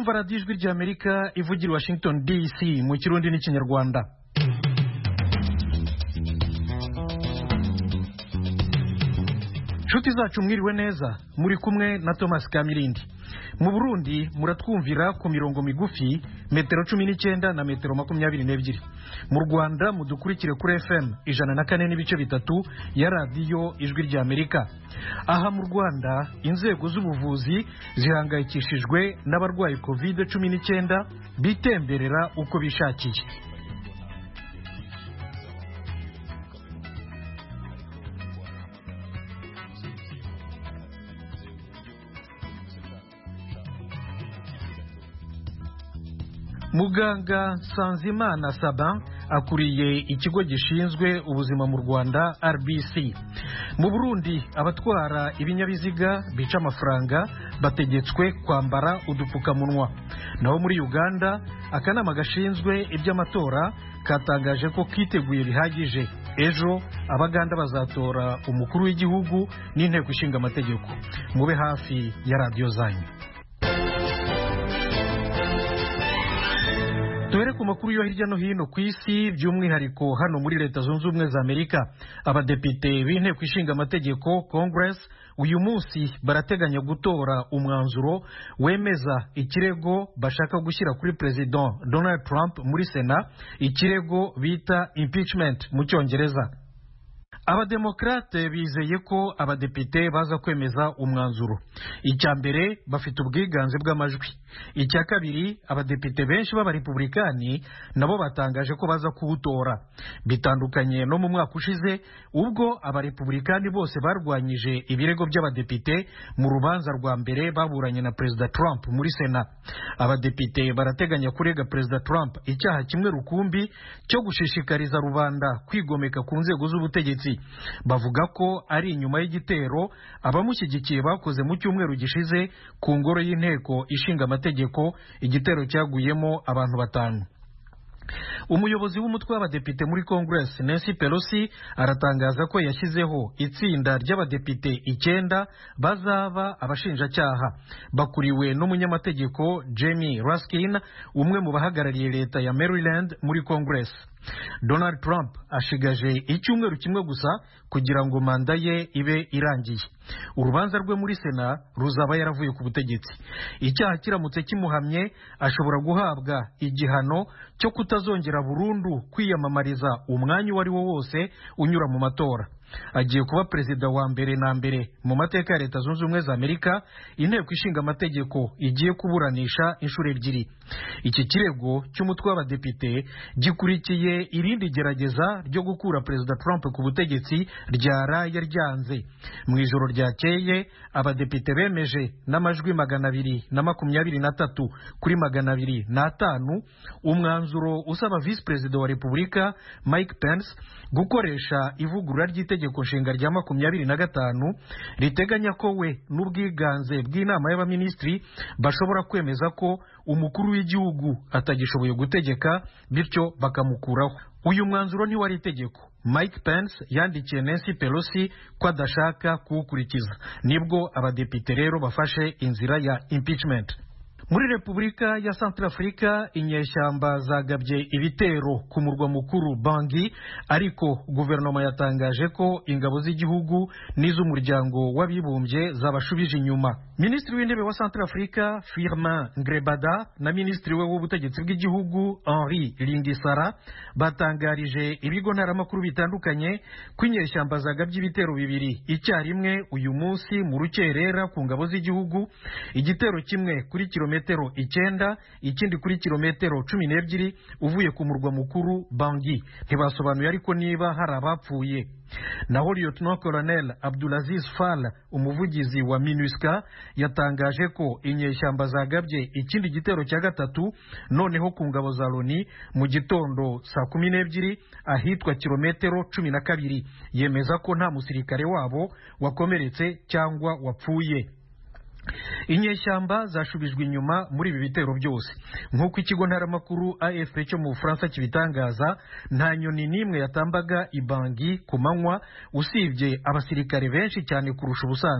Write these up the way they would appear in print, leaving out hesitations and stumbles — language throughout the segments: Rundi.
murumva radiyo ijwi ry'Amerika ivugira i Washington DC mu Kirundi n'Ikinyarwanda. Nshuti zacu mwiriwe neza, muri kumwe na Thomas Kamirindi. Mu Burundi muratwumvira ku mirongo migufi metero 19 na metero 22. Mu Rwanda mudukurikire kuri FM 104.3 ya radiyo ijwi ry'Amerika. Aha mu Rwanda inzego z'ubuvuzi zihangayikishijwe n'abarwayi COVID-19 bitemberera uko bishakiye. Muganga Sanzimana Saban akuriye ikigo gishinzwe ubuzima mu Rwanda RBC. Mu Burundi abatwara ibinyabiziga bica amafaranga bategetswe kwambara udupfukamunwa. Naho muri Uganda akanama gashinzwe iby'amatora katangaje ko kiteguye bihagije. Ejo abaganda bazatora umukuru w'igihugu n'inteko ishinga amategeko. Mube hafi ya radio zanyu. Tuhere ku makuru yo hirya no hino ku isi, by'umwihariko hano muri Leta Zunze Ubumwe za Amerika. Abadepite b'inteko ishinga amategeko Congress uyu munsi barateganya gutora umwanzuro wemeza ikirego bashaka gushyira kuri President Donald Trump muri Sena, ikirego bita impeachment mu Cyongereza. Abademokrate bizeye ko abadepite baza kwemeza umwanzuro. Icya mbere bafite ubwiganze bw'amajwi. Icya kabiri abadepite benshi b'abarepublikani nabo batangaje ko baza kuwutora. Bitandukanye no mu mwaka ushize ubwo abarepublikani bose barwanyije ibirego by'abadepite mu rubanza rwa mbere baburanye na President Trump muri Sena. Abadepite barateganya kurega President Trump icyaha kimwe rukumbi cyo gushishikariza rubanda kwigomeka ku nzego z'ubutegetsi. Bavuga ko ari inyuma y'igitero abamushyigikiye bakoze mu cyumweru gishize ku ngoro y'inteko ishinga amategeko, igitero cyaguyemo abantu 5. Umuyobozi w'umutwe w'abadepite muri Congress Nancy Pelosi aratangaza ko yashyizeho itsinda ry'abadepite 9 bazaba abashinjacyaha, bakuriwe n'umunyamategeko Jamie Raskin, umwe mu bahagarariye leta ya Maryland muri Congress. Donald Trump ashigaje icyumweru kimwe gusa kugira ngo manda ye ibe irangiye. Urubanza rwe muri Sena ruzaba yaravuye ku butegetsi. Icyaha kiramutse kimuhamye ashobora guhabwa igihano cyo kutazongera burundu kwiyamamariza umwanya wari wo wose unyura mu matora. Agiye kuba perezida wa mbere na mbere mu mateka ya Leta Zunze Ubumwe za Amerika inteko ishinga amategeko igiye kuburanisha inshuro 2. Iki kirego cy'umutwe w'abadepite gikurikiye irindi gerageza ryo gukura President Trump ku butegetsi ryaraye ryanze. Mu ijoro ryakeye abadepite bemeje n'amajwi 223 kuri 205 umwanzuro usaba Vice President wa Repubulika Mike Pence gukoresha ivugurura ry'itegeko nshinga rya 25 riteganya ko we n'ubwiganze bw'inama y'abaminisitiri bashobora kwemeza ko umukuru w'igihugu atagishoboye gutegeka, bityo bakamukuraho. Uyu mwanzuro ntiwari itegeko. Mike Pence yandikiye Nancy Pelosi ko adashaka kuwukurikiza. Nibwo abadepite rero bafashe inzira ya impeachment. Muri Repubulika ya Centrafrica inyeshyamba zagabye ibitero ku murwa mukuru Bangui, ariko guverinoma yatangaje ko ingabo z'igihugu n'iz'umuryango w'abibumbye zabashubije inyuma. Minisitiri w'intebe wa Centrafrica Firmin Ngrebada na minisitiri we w'ubutegetsi bw'igihugu Henri Lingisara batangarije ibigo ntaramakuru bitandukanye ko inyeshyamba zagabye ibitero 2 icyarimwe uyu munsi mu rukerera ku ngabo z'igihugu, igitero kimwe kuri kilometero 9, ikindi kuri kilometero 12 uvuye ku murwa mukuru Bangui. Ntibasobanuye ariko niba hari abapfuye. Naho Lieutenant Colonel Abdulaziz Fall, umuvugizi wa MINUSCA, yatangaje ko inyeshyamba zagabye ikindi gitero cya 3 noneho ku ngabo za Loni mu gitondo saa 12 ahitwa kilometero 12. Yemeza ko nta musirikare wabo wakomeretse cyangwa wapfuye. Inyeshyamba zashubijwe inyuma muri ibi bitero byose. Nk'uko ikigo ntaramakuru AFP cyo mu Bufaransa kibitangaza, nta nyoni n'imwe yatambaga i Bangui ku manywa usibye abasirikare benshi cyane kurusha ubusanzwe.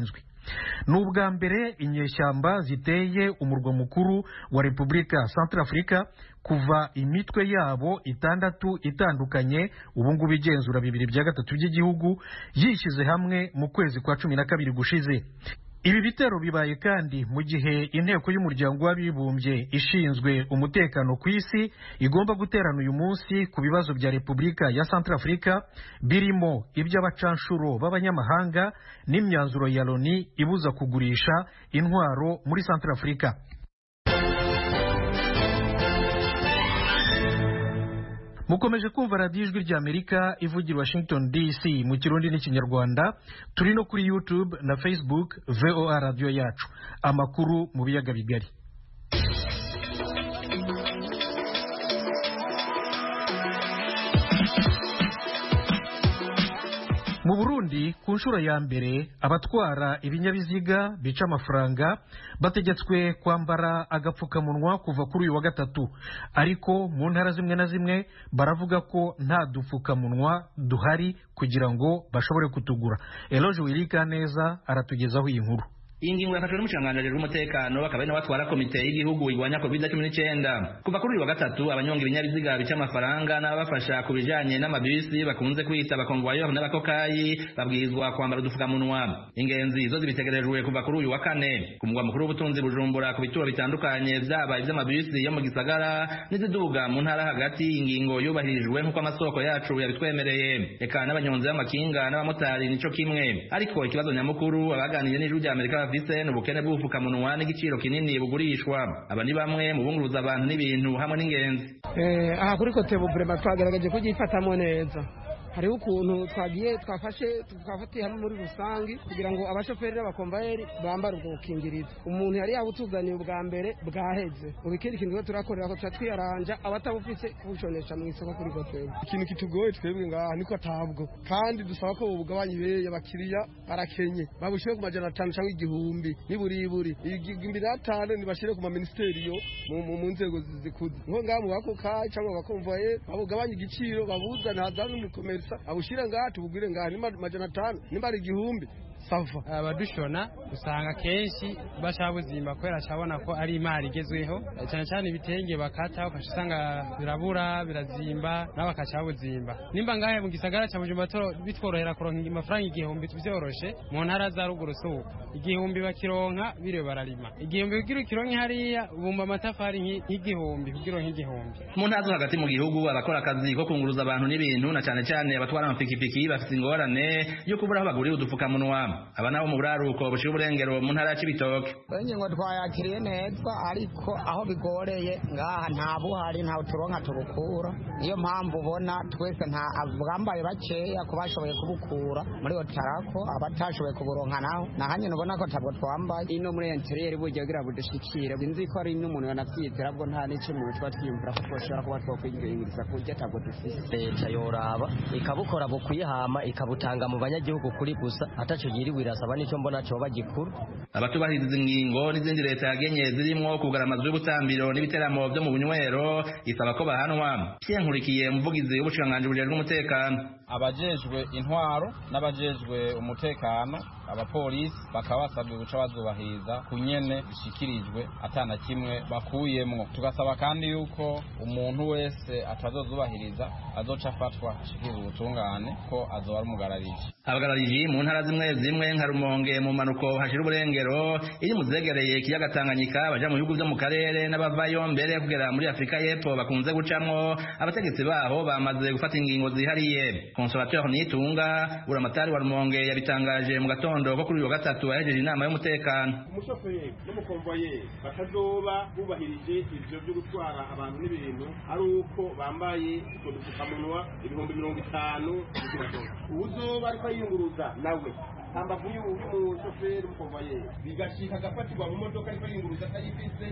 n'ubwa mbere inyeshyamba ziteye umurwa mukuru wa Repubulika Centrafrica kuva imitwe yabo 6 itandukanye ubungubu igenzura 2/3 by'igihugu yishyize hamwe mu kwezi kwa 12 gushize. Ibi bitero bibaye kandi mu gihe inteko y'umuryango w'abibumbye ishinzwe umutekano ku isi igomba guterana uyu munsi ku bibazo bya Repubulika ya Centrafrica birimo iby'abacanshuro b'abanyamahanga n'imyanzuro ya Loni ibuza kugurisha intwaro muri Centrafrica. Mukomeje kumva radiyo ijwi ry'Amerika ivugira Washington DC mu Kirundi n'Ikinyarwanda. Turi no kuri YouTube na Facebook VOA radio yacu. Amakuru mu biyaga bigari. Mu Burundi ku nshuro ya mbere abatwara ibinyabiziga bica amafaranga bategetswe kwambara agapfukamunwa kuva kuri uyu wa gatatu, ariko mu ntara zimwe na zimwe baravuga ko nta dupfukamunwa duhari kugira ngo bashobore kutugura. Eloge Wirikaneza aratugezaho iyi nkuru. Ingingo yafashwe n'umushikiranganji w'umutekano bakaba ari n'abatwara komite y'igihugu igwanya COVID-19 kuva kuri uyu wa gatatu abanyonga ibinyabiziga bica amafaranga n'abafasha ku bijanye n'amabisi bakunze kwita abakongwayo n'abakokayi babwirizwa kwambara udufukamunwa. Ingenzi zo zibitegerejwe kuva kuri uyu wa kane ku mugwa mukuru w'ubutunzi Bujumbura ku bituro bitandukanye vyaba ivy'amabisi yo mu gisagara n'iziduga mu ntara hagati. Ingingo yubahirijwe nk'uko amasoko yacu yabitwemereye, eka n'abanyonzi b'amakinga n'abamotari nico kimwe. Ariko ikibazo nyamukuru abaganiriye n'ijwi ry'Amerika bafise n'ubukene bw'ubufukamunwa n'igiciro kinini bugurishwa. Aba ni bamwe mu bunguruza abantu n'ibintu hamwe n'ingenzi. Aha kuri kote Bubrema twagerageje kugifatamo neza. Hariho ukuntu twafatiye hamwe muri rusangi kugira ngo abashoferi n'abakomvayeri bambare ubwo bukingirizo. Umuntu yari yabutuzaniye ubwa mbere bwaheze, ubikindi kintu turakorera ko twiyaranja abatabufise kubuconesha mu isoko kuri hoteli. Ikintu kitugoye twebwe ngaha niko atabwo, kandi dusaba ko bugabanya ibeye abakiriya barakenye babushiye ku majana 5 cyangwa 1000 niburiburi 5,000 nibashire ku ma ministeriyo mu nzego zikuze ngo ngaha mu bakokayi cyangwa bakomvaye babugabanya igiciro babuzana hazana n'umukomere abushira ngaha tubugire ngaha ni majana 5 nimbari 1000 sava. Abadushona usanga kenshi bashabuzima kwera cyabona ko ari imari igezweho cyane cyane ibitenge bakata ukashusanga birabura birazimba n'abakacabuzimba. Nimba ngahe mu gisagara cya Bujumbura bitworohera kuronka amafaranga 1000 tuvyoroshe mu ntara za ruguru suko 1000 bakironka bire bararima 1000 kugira kironke hariya bumba amatafari nk'igihumbi kugira nk'igihumbi. Mu ntara hagati mu gihugu abakora akazi ko kunguruza abantu n'ibintu na cyane cyane abatwara amapikipiki bafite ingorane yo kubura aho bagurira udufukamunwa. Aba nabo mu buraruko bushira uburengero mu ntara ya Cibitoke. Ngo twayakiriye neza ariko aho bigoreye ngaha nta buhari nta turonka tubukura. Niyo mpamvu ubona twese nta abambaye bakeya kubashoboye kubukura muri Otarako abatashoboye kuburonka naho nahanye nubona ko tabwo twambaye ino muri interieur bujye gira budushikire. Inzi ko ari n'umuntu yanavyitera bwo nta n'ico mu bitwa twiyumvira ko twoshobora kuba twokwingiriza kujya tabwo dufise. Leta yoraba ikabukora bukuyihama ikabutanga mu banyagihugu kuri gusa ataco wirasaba nico mbona cyo bagikuru. Abatubahiriza ingingo n'izindi leta yagenye zirimo kugara amazu y'ubutambiro n'ibiteramo byo mu bunywero isaba ko bahanwa. Nkurikiye umuvugizi w'ubushikiranganji bujejwe umutekano. Abajejwe intwaro n'abajejwe umutekano abapolisi bakaba basabwe guca bazubahiriza kunyene bishikirijwe atana kimwe bakuyemwo. Tugasaba kandi yuko umuntu wese atazozubahiriza azoca afatwa ashikira ubutungane ko azoba ari umugarariji. Abagarariji mu ntara zimwe nka Rumonge mu manuko hashira uburengero iri muzegereye ikiyaga Tanganyika baja mu bihugu byo mu karere n'abavayo mbere kugera muri Afrika y'Epfo bakunze gucamwo. Abategetsi baho bamaze gufata ingingo zihariye. Consolateur Nitunga buramatari wa Rumonge yabitangaje mu gatondo ko kuri uyu wa gatatu yahejeje inama y'umutekano. Umushoferi n'umukomvoye batazoba bubahirije ivyo byo gutwara abantu n'ibintu ari uko bambaye udupfukamunwa 50,000 uzoba ariko yiyunguruza nawe hambavu y'umushoferi n'umukomvoye bigashika agafatirwa mu modoka ariko yiyunguruza atayifise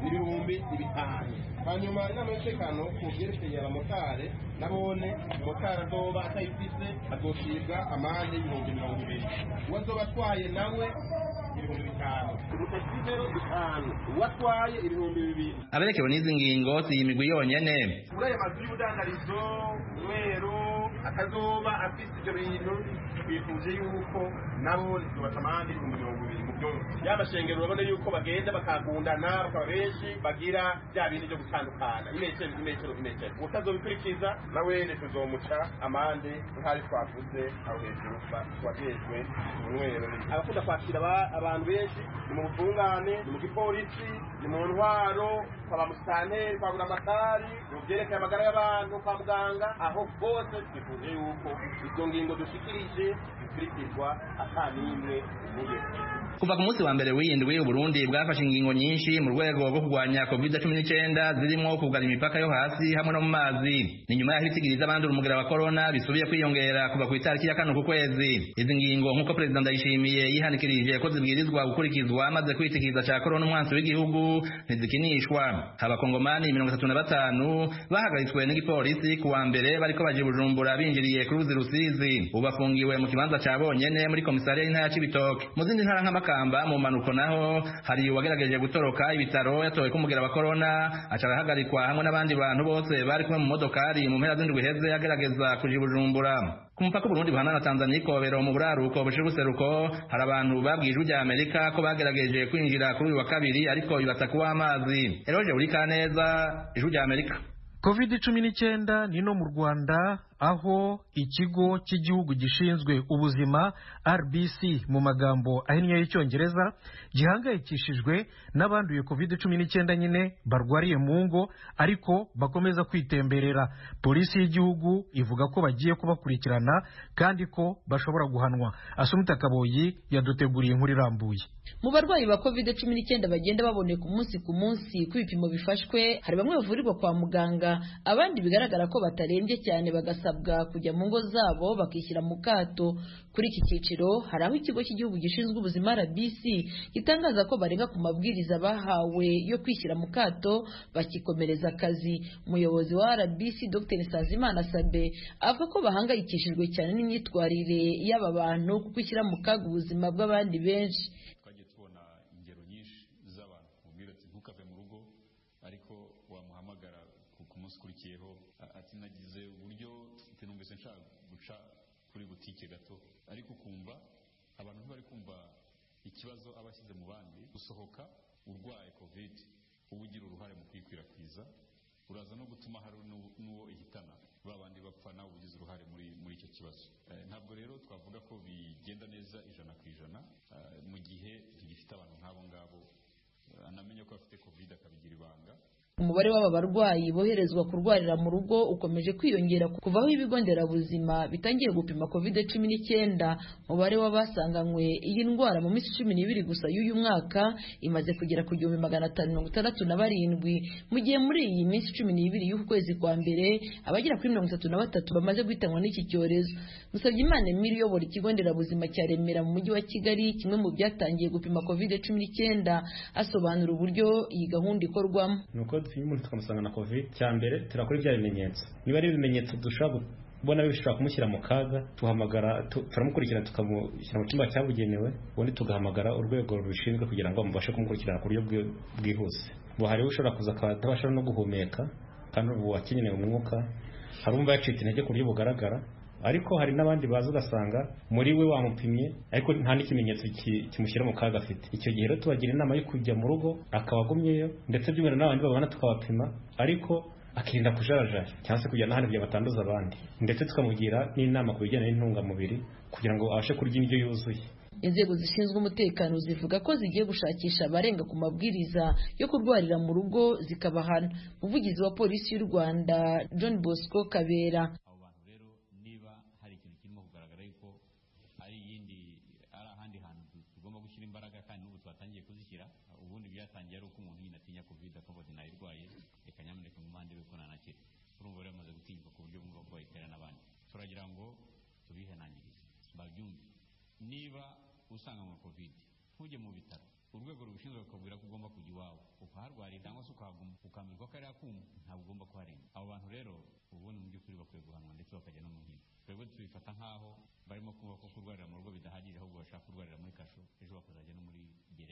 5,000. Hanyuma inama y'umutekano ku byerekeye abamotari nabone umumotari azoba atayifise azoshibwa amande 20,000. Uwazoba atwaye nawe 5,000. Umutasivero 5 uwatwaye 2,000. Aberekewe n'izi ngingo si imigwi yonyene. Muri aya mazu y'ubudandarizo Mwero akazoba afise ibyo bintu twifuje yuko nabo zubata amande 200,000 mu byumba y'amashengero urabona yuko bagenda bakagundana bakaba benshi bagira bya bintu byo gutandukana imetero utazobikurikiza nawe tuzomuca amande nk'ari twavuze aho hejuru twagejwe umwero abakunda kwakira abantu benshi ni mu butungane ni mu gipolisi ni mu ntwaro kwa musitanteri kwa buramatari mu byerekeye amagara y'abantu kwa muganga aho bose twifuje yuko izo ngingo dushikirije zikurikizwa atanimwe ibuye. Kuva ku munsi wa mbere w'indwi Burundi bwafashe ingingo nyinshi mu rwego rwo kurwanya COVID-19 zirimo kugara imipaka yo hasi hamwe no mu mazi. Ni nyuma y'ahitigiriza abandura umugera wa corona bisubiye kwiyongera kuva ku itariki ya 4 ku kwezi. Izi ngingo nk'uko President Ndayishimiye yihanikirije ko zibwirizwa gukurikizwa maze kwitikiriza ca corona umwansi w'igihugu ntizikinishwa. Abakongomani 35 bahagaritswe n'igipolisi ku wa mbere bariko baje Bujumbura binjiriye ku ruzi Rusizi. Ubafungiwe mu kibanza ca bonyene muri komisariya y'intara ya Cibitoke. Mu zindi ntara nk'amakamba mu manuko naho hari uwagerageje gutoroka ibitaro yatowe kumugera wa corona acarahagarikwa hamwe n'abandi bantu bose bari kumwe mu modokari mu mpera z'indwi heze yagerageza kuja Bujumbura. Ku mupaka Burundi buhana na Tanzania ikobero mu buraruko bushira ubuseruko hari abantu babwije ujya Amerika ko bagerageje kwinjira kuri uyu wa kabiri ariko bibatakuwa amazi. Eroje uri kaneza ijya Amerika. COVID-19 ni no mu Rwanda aho ikigo cy'igihugu gishinzwe ubuzima RBC mu magambo ahinnye y'Icyongereza gihangayikishijwe n'abanduye COVID-19 nyine barwariye mu ngo ariko bakomeza kwitemberera. Polisi y'igihugu ivuga ko bagiye kubakurikirana kandi ko bashobora guhanwa. Asumta Kaboyi yaduteguriye inkuru irambuye. Mu barwayi ba COVID-19 bagenda baboneka umunsi ku munsi ku bipimo bifashwe, hari bamwe bavurirwa kwa muganga, abandi bigaragara ko batarembye cyane bagasabwa kujya mu ngo zabo bakishyira mu kato. Kuri iki cyiciro hari aho ikigo cy'igihugu gishinzwe ubuzima RBC gitangaza ko barenga ku mabwiriza bahawe yo kwishyira mu kato bakikomereza akazi. Umuyobozi wa RBC Dr. Nsanzimana Sabe avuga ko bahangayikishijwe cyane n'imyitwarire y'aba bantu kuko ishyira mu kaga ubuzima bw'abandi benshi. Ati nagize uburyo numvise nshaka guca kuri butike gato ariko kumva abantu ntibari kumva ikibazo abashyize mu bandi gusohoka urwaye covid ubugira uruhare mu kwikwirakwiza uraza no gutuma hari n'uwo ihitana babandi bapfa nawe ugize uruhare muri icyo kibazo. Ntabwo rero twavuga ko bigenda neza 100% mu gihe tugifite abantu nk'abo ngabo anamenya ko afite covid akabigira ibanga. Umubare w'aba barwayi boherezwa kurwarira mu rugo ukomeje kwiyongera kuvaho ibigo nderabuzima bitangiye gupima COVID-19. Umubare w'abasanganywe iyi ndwara mu minsi 12 gusa y'uyu mwaka imaze kugera ku 1567, mu gihe muri iyi minsi 12 y'uku kwezi kwa mbere abagera kuri 33 bamaze guhitanwa n'iki cyorezo. Musabyimana Emile uyobora ikigo nderabuzima cya Remera mu mujyi wa Kigali, kimwe mu byatangiye gupima COVID-19, asobanura uburyo iyi gahunda ikorwamo. Iyo umuntu tukamusanga na covid cyambere turakora ibya bimenyetso, niba ari ibimenyetso dushobora kubona bishobora kumushyira mu kaga tuhamagara turamukurikirana tukamushyira mu cyumba cyabugenewe ubundi tugahamagara urwego rubishinzwe kugira ngo mubashe kumukurikirana ku buryo bwihuse. Bo hari ushobora kuza akatabasha no guhumeka kandi ubu akeneye umwuka, hari umva yacitse intege ku buryo bugaragara, ariko hari n'abandi baza ugasanga muri we wamupimye ariko nta n'ikimenyetso kimushyira mu kaga afite. Icyo gihe rero tubagira inama yo kujya mu rugo akabagumyeyo, ndetse by'umwe n'abandi babana tukabapima ariko akirinda kujarajara cyangwa se kujya n'ahandi kugira batanduza abandi, ndetse tukamugira n'inama ku bijyanye n'intungamubiri kugira ngo abashe kurya indyo yuzuye. Inzego zishinzwe umutekano zivuga ko zigiye gushakisha abarenga ku mabwiriza yo kurwarira mu rugo zikabahana. Umuvugizi wa polisi y'u Rwanda John Bosco Kabera turagira ngo tubihanangirize babyumve. Niba usanga mu covid ntujye mu bitaro, urwego rubishinzwe rukabwira ko ugomba kujya iwawe ukaharwarira cyangwa se ukamirwa ko ari akuma, ntabwo ugomba kuharenga. Abo bantu rero ubundi mu by'ukuri bakwiye guhanwa ndetse bakajya no mu nkiko. Twebwe tubifata nk'aho barimo kuvuga ko kurwarira mu rugo bidahagije, ahubwo bashaka kurwarira muri kasho, ejo bakazajya no muri gereza.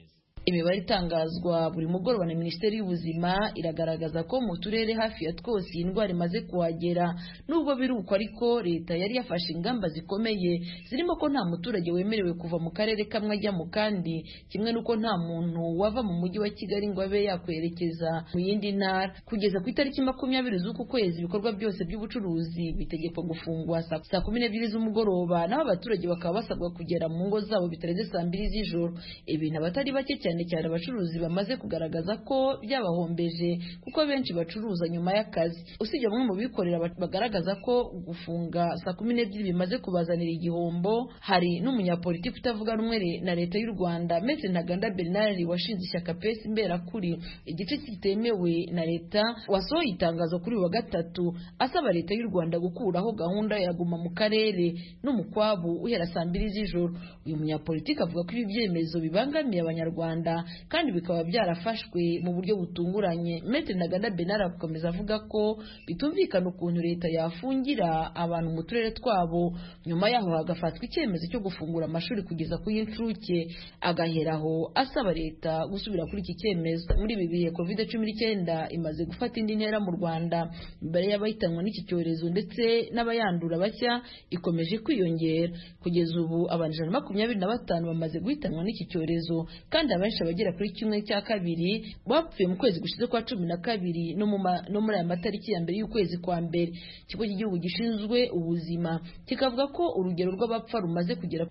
imibare itangazwa buri mugoroba na Minisiteri y'Ubuzima iragaragaza ko mu turere hafi ya twose iyi ndwara imaze kuhagera. Nubwo biri uko ariko leta yari yafashe ingamba zikomeye zirimo ko nta muturage wemerewe kuva mu karere kamwe ajya mu kandi, kimwe n'uko nta muntu wava mu mujyi wa Kigali ngo abe yakwerekeza mu yindi ntara. Kugeza ku itariki 20 z'uku kwezi ibikorwa byose by'ubucuruzi bitegekwa gufungwa saa 12 z'umugoroba, naho abaturage bakaba basabwa kugera mu ngo zabo bitarenze saa 2 z'ijoro. Ibintu abatari bake cyane cyane abacuruzi bamaze kugaragaza ko byabahombeje kuko benshi bacuruza nyuma y'akazi. Usibye bamwe mu bikorera bagaragaza ko gufunga saa 12 bimaze kubazanira igihombo, hari n'umunyapolitiki utavuga rumwe na leta y'u Rwanda Maître Ntaganda Bernard washinze ishyaka PS Imberakuri, igice kitemewe na leta, wasohoye itangazo kuri wa gatatu asaba leta y'u Rwanda gukuraho gahunda ya guma mu karere n'umukwabu uhera saa 2 z'ijoro. Uyu munyapolitiki avuga ko ibi byemezo bibangamiye abanyarwanda kandi bikaba byarafashwe mu buryo butunguranye. Maître Ntaganda Bernard akomeza avuga ko bitumvikana ukuntu leta yafungira abantu mu turere twabo, nyuma yaho hagafatwa icyemezo cyo gufungura amashuri kugeza ku y'incuke, agaheraho asaba leta gusubira kuri iki cyemezo. Muri ibi bihe COVID-19 imaze gufata indi ntera mu Rwanda, imbere y'abahitanwa n'iki cyorezo ndetse n'abayandura bashya ikomeje kwiyongera. Kugeza ubu abantu 125 bamaze guhitanwa n'iki cyorezo, kandi abenshi abagera kuri 1/2 bapfuye mu kwezi gushize kwa 12 no muri aya matariki ya mbere y'ukwezi kwa mbere. Ikigo cy'igihugu gishinzwe ubuzima kikavuga ko urugero rw'abapfa rumaze kugera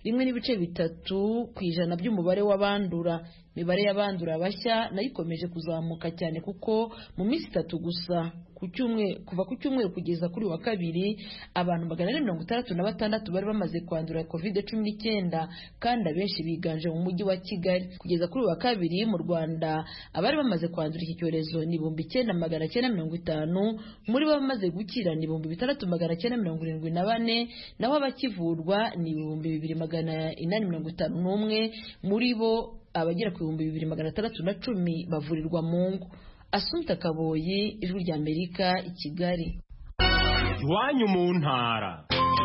1.3% by'umubare w'abandura. Imibare y'abandura bashya nayo ikomeje kuzamuka cyane kuko mu minsi 3 gusa kuva ku cyumweru kugeza kuri wa kabiri abantu 466 bari bamaze kwandura COVID-19, kandi abenshi biganje mu mujyi wa Kigali. Kugeza kuri wa kabiri mu Rwanda abari bamaze kwandura iki cyorezo ni 9,950, muri bo bamaze gukira ni 6,974, naho abakivurwa ni 2,451, muri bo abagera ku 2,610 bavurirwa mu ngo. Assumpta Kaboyi, Ijwi ry'Amerika, i Kigali. Iwanyu mu ntara.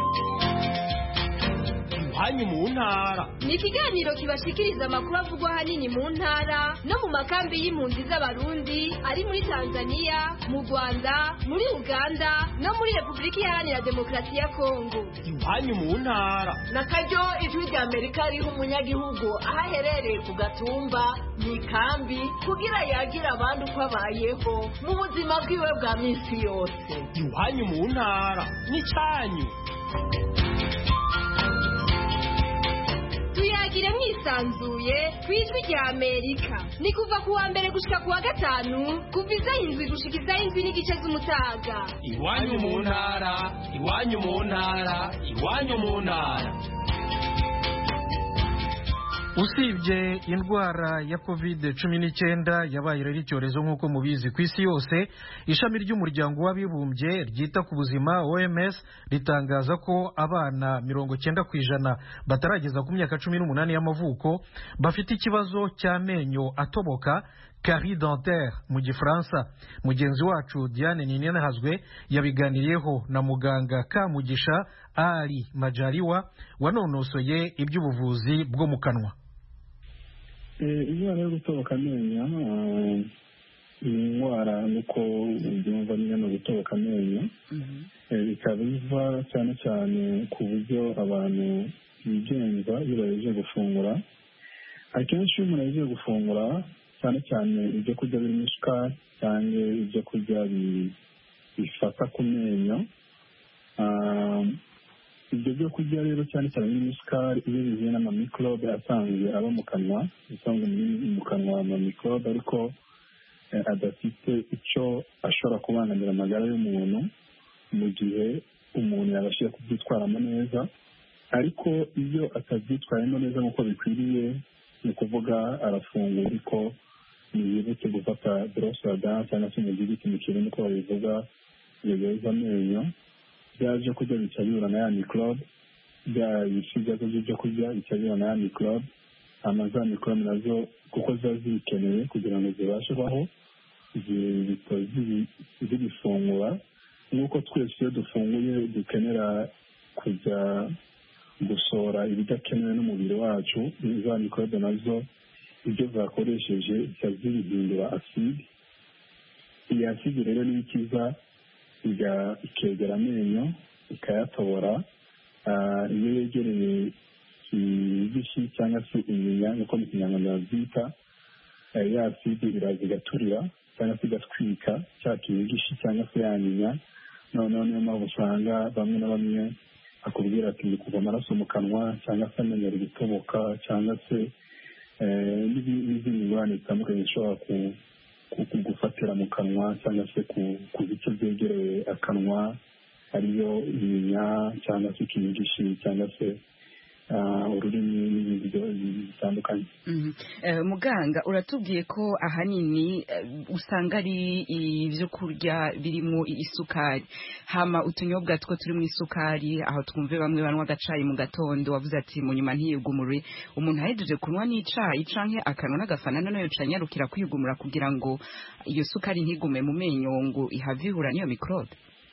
Iwanyu mu ntara ni ikiganiro kibashikiriza amakuru avugwa ahanini mu ntara no mu makambi y'impunzi z'abarundi ari muri Tanzania, mu Rwanda, muri Uganda no muri Repubulika Iharanira Demokarasi ya Kongo. Iwanyu mu ntara nakaryo Ijwi ry'Amerika riha umunyagihugu aho aherereye ku gatumba mu ikambi kugira yagira abandi uko abayeho mu buzima bwiwe bwa minsi yose. Iwanyu mu ntara ni cyanyu. Tuyagire mwisanzuye kwijwi rya Amerika. Ni kuva ku wa mbere gushika ku wa gatanu kuva isaha 7 gushika isaha 7:30 z'umutaga. Iwanyu mu ntara, iwanyu mu ntara, iwanyu mu ntara. Usibye indwara ya COVID-19 yabaye rero icyorezo nk'uko mubizi ku isi yose, ishami ry'umuryango w'abibumbye ryita ku buzima OMS ritangaza ko abana 90% batarageza ku myaka 18 y'amavuko bafite ikibazo cy'amenyo atoboka, carie dentaire mu Gifaransa. Mugenzi wacu Diane Ninenahazwe yabiganiriyeho na muganga Kamugisha Ali Majaliwa wanonosoye iby'ubuvuzi bwo mu kanwa. Indwara yo gutoboka amenyo ni indwara nuko byumva nyine no gutoboka amenyo, bikaba biva cyane cyane ku buryo abantu bigenza iyo baje gufungura. Akenshi iyo umuntu aje gufungura cyane cyane ibyo kurya birimo isukari cyangwa ibyo kurya bifata ku menyo, ibyo byo kurya rero cyane cyane birimo isukari iyo bihuye n'amamikorobe asanzwe aba mu kanwa, bisanzwe mu kanwa amamikorobe ariko adafite icyo ashobora kubangamira amagara y'umuntu mu gihe umuntu yabashije kubyitwaramo neza. Ariko iyo atabyitwaramo neza nk'uko bikwiriye, ni ukuvuga arafungura ariko ntiyibutse gufata brosse à dents cyangwa se umugiriki mu kirimi uko babivuga yoza amenyo, byaje kurya bica bihura na ya mikorobe, byabisiga byo kurya bica bihura na ya mikorobe, za mikorobe nazo kuko ziba zikeneye kugira ngo zibashe kubaho zibifungura. Nk'uko twese iyo dufunguye dukenera kujya gusohora ibidakenewe n'umubiri wacu, za mikorobe nazo ibyo zakoresheje zikazibihindura aside. Iyi aside rero niyo ikiza ikegera amenyo ikayatobora. Iyo yegereye igishi cyangwa se inyinya nk'uko mu kinyarwanda babyita, ya aside iraza igaturira cyangwa se igatwika cya kigishi cyangwa se ya nyinya. noneho niyo mpamvu usanga bamwe na bamwe akubwira ati ni kuva amaraso mu kanwa cyangwa se amenyo ari gutoboka cyangwa se n'izindi ngorane zitandukanye zishobora gufatira mu kanwa cyangwa se ku bice byegereye akanwa, ariyo inyinya cyangwa se ikinyigishi cyangwa se ururimi n'ibindi bitandukanye. Muganga, uratubwiye ko ahanini usanga ari ibyo kurya birimo isukari, hama utunyobwa two turimo isukari, aho twumve bamwe banywa agacayi mu gatondo, wavuze ati mu nyuma ntiyigumure. Umuntu ahejeje kunywa n'icayi canke akanwa n'agafana nayo canyarukira kwigumura kugira ngo iyo sukari ntigume mu menyo ngo ihave ihura n'iyo microbe.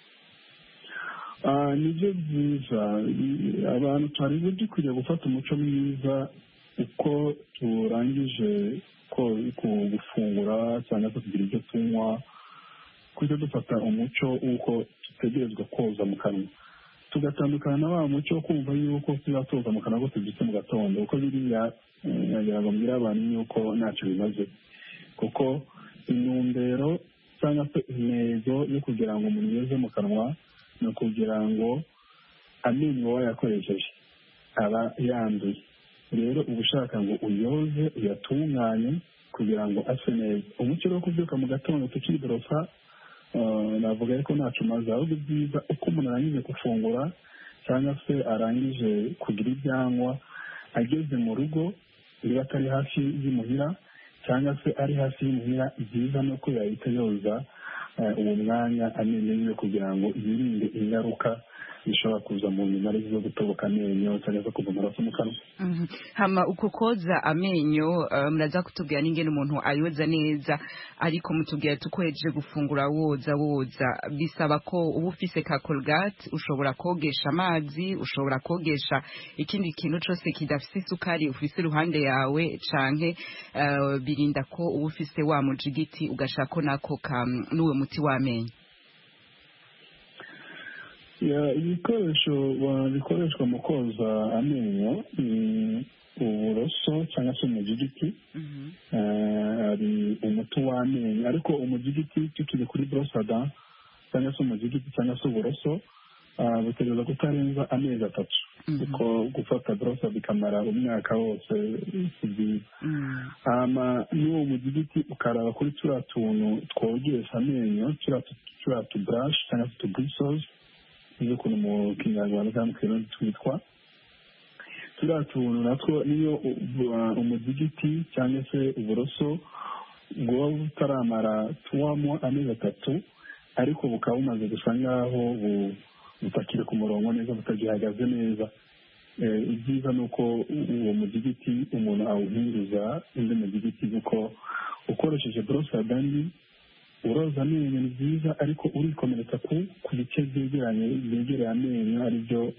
Nibyo byiza, abantu twari dukwiriye gufata umuco mwiza uko turangije gufungura cyangwa se kugira ibyo tunywa, kujya dufata umuco w'uko dutegerezwa koza mu kanwa, tugatandukana na wa muco wo kumva yuko tuzatoza mu kanwa ko tubyutse mu gatondo, kuko biriya nagira ngo mbwire abantu yuko ntacyo bimaze, kuko intumbero cyangwa se intego yo kugira ngo umuntu yoze mu kanwa ni ukugira ngo amenyo wayakoresheje aba yanduye. Rero uba ushaka ngo uyoze uyatunganye kugira ngo ase neza. Umuco wo kubyuka mu gatondo tukiborosa navuga ariko ntacyo umaze, ahubwo byiza uko umuntu arangije gufungura cyangwa se arangije kugira ibyanywa, ageze mu rugo niba atari hafi y'imuhira cyangwa se ari hafi y'imuhira, byiza nuko yahita yoza uwo mwanya amenyo yiwe kugira ngo yirinde ingaruka zishobora kuza mu nyuma zo gutoboka amenyo cyangwa se kuva amaraso mu kanwa. Hama uko koza amenyo muraza kutubwira n'ingene umuntu ayoza neza, ariko mutubwira tukoheje gufungura woza bisaba ko uba ufise ka Colgate, ushobora kogesha amazi, ushobora kogesha ikindi kintu cyose kidafise isukari ufise iruhande yawe, canke birinda ko uba ufise wa mujigiti ugashako nako n'uwo muti w'amenyo. Ibikoresho bikoreshwa mu koza amenyo ni uburoso cyangwa se umujigiti, hari umuti w'amenyo, ariko umujigiti tukiri kuri borosada cyangwa se umujigiti cyangwa se uburoso butegereza kutarenza amezi 3, kuko gufata borosada bikamara umwaka wose si byiza. N'uwo mujigiti ukaraba kuri turiya tuntu twogesha amenyo, turiya tuburashi cyangwa se tubrisozi, niyo ukuntu mu kinyarwanda cyangwa mu kirundi twitwa, turiya tuntu natwo niyo umujigiti cyangwa se uburoso bwaba butaramara tuwamo amezi 3, ariko bukaba bumaze gusa nk'aho butakiri ku murongo neza, butagihagaze neza. Ibyiza ni uko uwo mujigiti umuntu awuhinduza undi mujigiti, kuko ukoresheje borosada mbi uroza amenyo ni byiza, ariko urikomeretsa ku bice byegereye amenyo, aribyo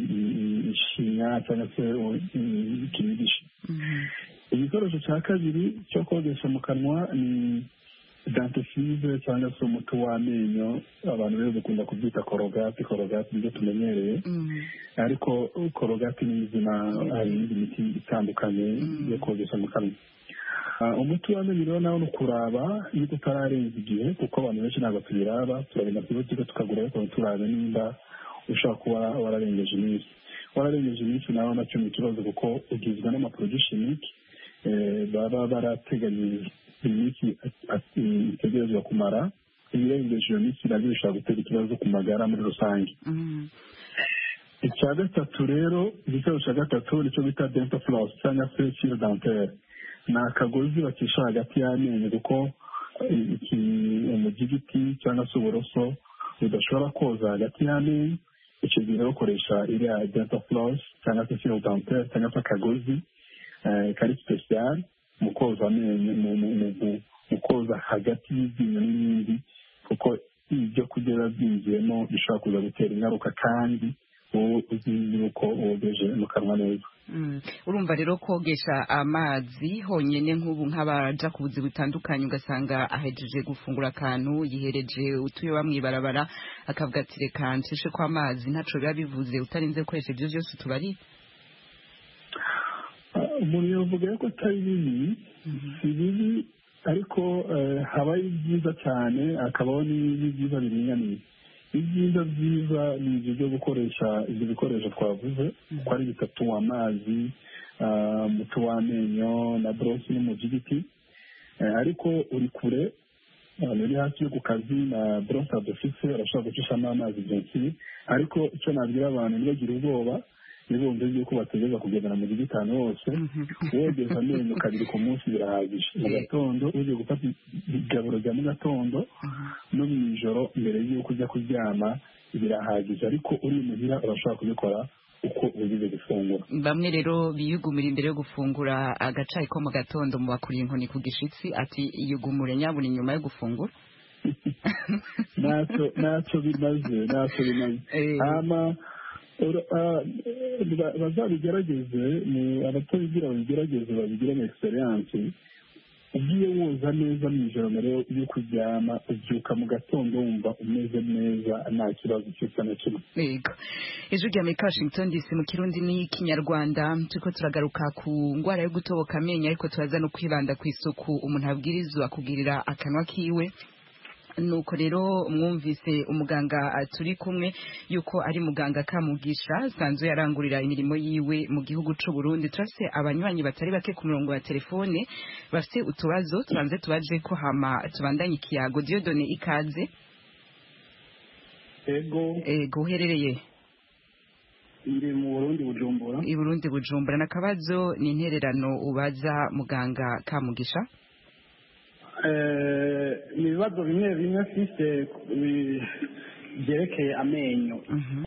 ishinya cyangwa se ikinigishi. Igikoresho cya kabiri cyo kogesha mu kanwa ni dentifrice cyangwa se umuti w'amenyo, abantu rero dukunda kubyita korogate nibyo tumenyereye, ariko korogate ni izina, hari n'indi miti itandukanye yo kogesha mu kanwa. Umuti w'amenyo rero nawe ni ukuraba yuko utararenza igihe, kuko abantu benshi ntabwo tubiraba, turagenda ku butike tukagura, ariko turabe nimba ushobora kuba wararengeje iminsi nawe nacyo ni ikibazo, kuko ugizwe n'amaproduit chimique baba barateganyije iminsi itegerezwa kumara. Ibirengeje iyo minsi nabyo bishobora gutera ikibazo ku magara muri rusange. Icya gatatu rero, igikoresho cya gatatu nicyo bita dental floss cyangwa se fil dentaire. Ni akagozi bacisha hagati y'amenyo, kuko umujigiti cyangwa se uburoso budashobora koza hagati y'amenyo. Icyo gihe ukoresha iriya dental floss cyangwa se fil dentaire cyangwa se akagozi kari special mu koza amenyo, mu koza hagati y'iryinyo n'irindi, kuko ibyo kurya biba byinjiyemo bishobora kuza gutera ingaruka, kandi uzi yuko wogeje mu kanwa neza. Urumva rero kogesha amazi honyine nk'ubu nk'abaja ku buzi butandukanye ugasanga ahejeje gufungura akantu yihereje utuye bamwibarabara akavuga ati reka ncishe ko amazi ntaco biba bivuze utarinze gukoresha ibyo byose tubari. Umuntu yavuga ko atari bibi si bibi ariko habaye byiza cyane akabaho n'ibyiza biringaniye. Ibyiza byiza ni ibyo byo gukoresha ibyo bikoresho twavuze uko ari bitatu: amazi, umuti w'amenyo na borosi n'umujigiti. Ariko uri kure uri hafi yo ku kazi na borosi adufise arashobora gucishamo amazi byinshi. Ariko icyo nabwira abantu ntibagire ubwoba, ntibumve yuko bategeza kugendana mu gihe gitanu hose. Wogeza amenyo kabiri ku munsi birahagije. Mu gatondo ugiye gufata igaburo rya mu gatondo no mu ijoro mbere y'uko ujya kuryama birahagije. Ariko uri muhira urashobora kubikora uko ugize gufungura. Bamwe rero biyugumira imbere yo gufungura agacayi ko mu gatondo mu bakuriye inkoni ku gishitsi ati yugumure nyabuna inyuma yo gufungura. Ntacyo bimaze. Bazabigerageze, abatabigira babigerageze babigiremo experience. Ugiye woza neza mu ijoro mbere yo kuryama ubyuka mu gatondo wumva umeze neza nta kibazo cyose na kimwe. Yego. Ijwi rya Washington DC mu Kirundi n'Ikinyarwanda turiko turagaruka ku ngwara yo gutoboka amenyo ariko turaza no kwibanda ku isuku umuntu abwirizwa kugirira akanwa kiwe. Nuko rero mwumvise umuganga turi kumwe yuko ari muganga Kamugisha sanzwe yarangurira imirimo yiwe mu gihugu c'u Burundi. Turase abanywanyi batari bake ku murongo wa telefone bafite utubazo tubanze tubaje ko hama tubandanye ikiyago. Dieudonné ikaze. Ego uherereye ndi mu Burundi Bujumbura. I Burundi Bujumbura. Nakabazo ni intererano ubaza muganga Kamugisha. Ni ibibazo bimwe bimwe mfise byerekeye amenyo.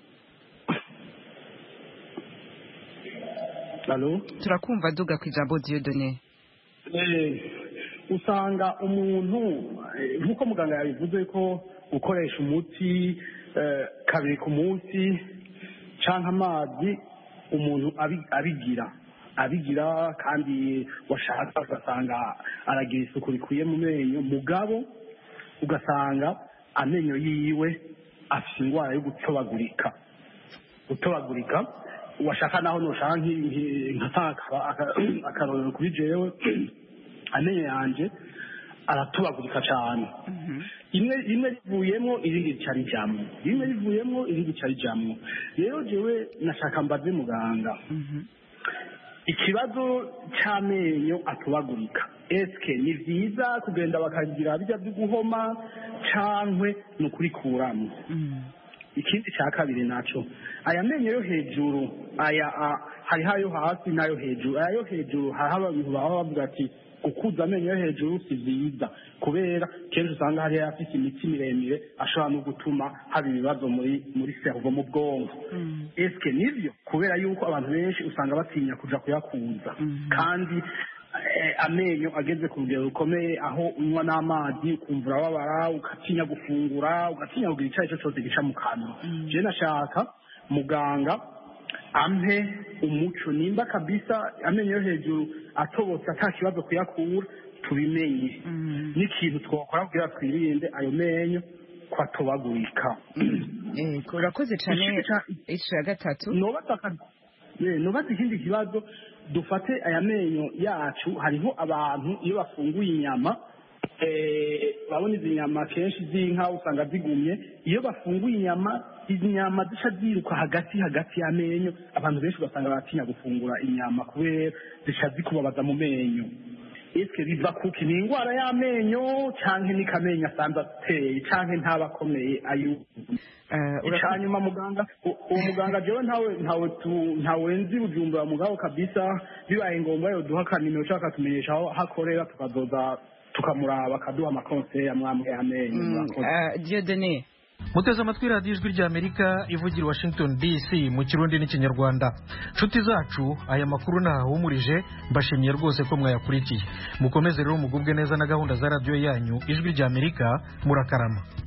Allo? Turakumva duga ku ijambo Dieudonné. Usanga umuntu nk'uko muganga yabivuze ko gukoresha umuti kabiri ku munsi canke amazi umuntu abigira kandi washaka ugasanga aragira isuku rikwiye mu menyo mugabo ugasanga amenyo yiwe afite indwara yo gutobagurika washaka naho nushaka akarorero kuri jewe amenyo yanje aratobagurika cyane. rimwe rivuyemo irindi ricarijamwo rero jewe nashaka mbaze muganga ikibazo cy'amenyo atobagurika eske ni vyiza kugenda bakagira bijya byo guhoma cankwe no kurikuramo. Ikindi cya kabiri naco aya menyo yo hejuru hari hayo hasi nayo hejuru. Ayo hejuru haba abantu bavuga ati gukuza amenyo yo hejuru si vyiza kubera kenshi usanga hari afite imiti miremire ashobora no gutuma haba ibibazo muri cerveau mu bwonko. Eske nivyo kubera yuko abantu benshi usanga batinya kuja kuyakuza kandi amenyo ageze ku rugero rukomeye aho unywa n'amazi ukumva urababara ugatinya gufungura ugatinya kugira icyo aricyo cyose gica mu kanwa. Je nashaka muganga ampe umuco nimba kabisa amenyo yo hejuru atobotse ata kibazo kuyakura tubimenye n'ikintu twakora kugira twirinde ayo menyo kwatobagurika. Urakoze cyane. Ico ya gatatu nobaza ikindi kibazo dufate aya menyo yacu. Hariho abantu iyo bafunguye inyama babona izi nyama kenshi z'inka usanga zigumye. Iyo bafunguye inyama izi nyama zica ziruka hagati y'amenyo. Abantu benshi basanga batinya gufungura inyama kubera zica zikubabaza mu menyo. Eske biva kuki? Ni indwara y'amenyo canke ni kamenyo asanzwe ateye canke ntabakomeye ayo? Uranyuma muganga uwo muganga jewe ntawe nzi Bujumbura mugabo kabisa bibaye ngombwa yo duha kanimero cyaka tumenyesha aho hakorera tukazoza tukamuraba akaduha amakonseil amwamwe y'amenyo. Dieudonné muteze amatwi radiyo ijwi rya Amerika ivugira Washington DC mu Kirundi n'Ikinyarwanda. Nshuti zacu aya makuru ntahumurije mbashimiye rwose ko mwayakurikiye. Mukomeze rero mugubwe neza na gahunda za radiyo yanyu ijwi rya Amerika. Murakarama.